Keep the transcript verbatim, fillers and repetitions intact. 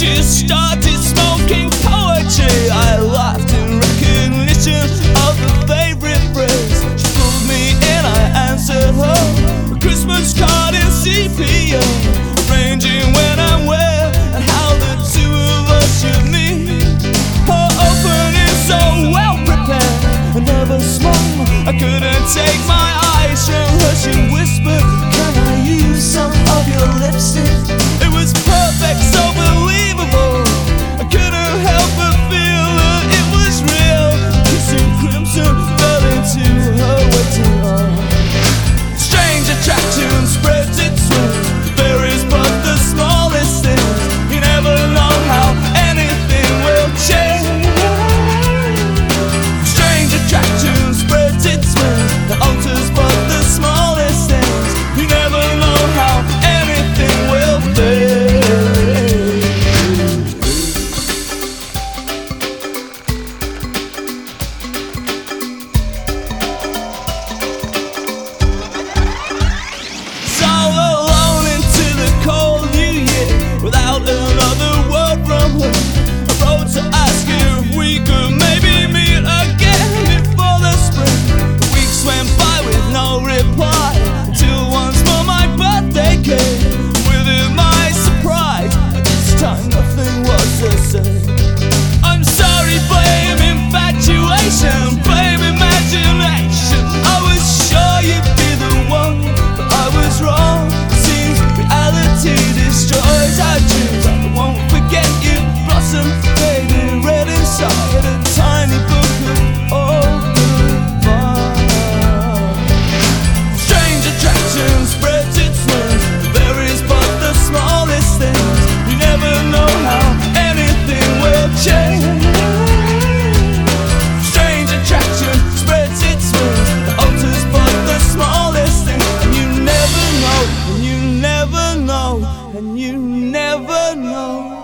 she started smoking poetry. I laughed in recognition of the favorite phrase. She pulled me in, I answered her. A Christmas card in sepia, arranging when and where and how the two of us should meet. Her opening so well prepared and never small, I couldn't take my eyes from her. She whispered, "Can I use some of your lipstick?" It was perfect, so believable. I couldn't help but feel that it was real. Kissing crimson fell into her waiting arms. Strange attraction spreads its wings, varies but the smallest things. You never know how anything will change. Strange attraction spreads its wings, that alters but the smallest things. You never know how anything will fade. Without another word from her, I wrote to ask if we could maybe meet again before the spring. The weeks went by with no reply, until once more my birthday came. With it my surprise, but this time nothing was the same. I'm sorry, blame infatuation, blame imagination. I was sure you'd be the one, but I was wrong. Seems reality destroys our dreams. I won't forget you, blossom faded red inside a tiny book of old goodbye. Strange attraction spreads its wings, varies but the smallest things. You never know how anything will change. Strange attraction spreads its wings, that alters but the smallest things. And you never know, and you never know, and you never know.